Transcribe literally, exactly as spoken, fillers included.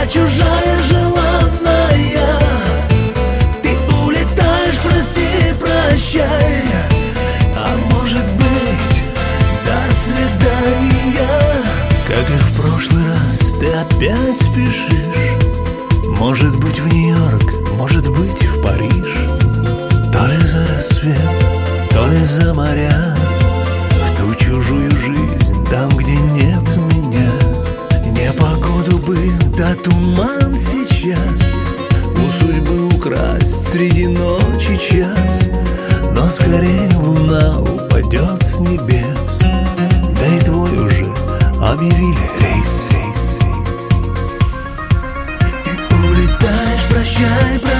чужая желанная. Ты улетаешь, прости, прощай. А может быть, до свидания. Как и в прошлый раз, ты опять спешишь. Может быть, в Нью-Йорк, может быть, в Париж. То ли за рассвет, то ли за моря, в ту чужую жизнь, там, где нет меня. Непогоду бы, да туман сейчас, у судьбы украсть среди ночи час. Но скорее луна упадет с небес, да и твой уже объявили рейс. Ты улетаешь, прощай, прощай.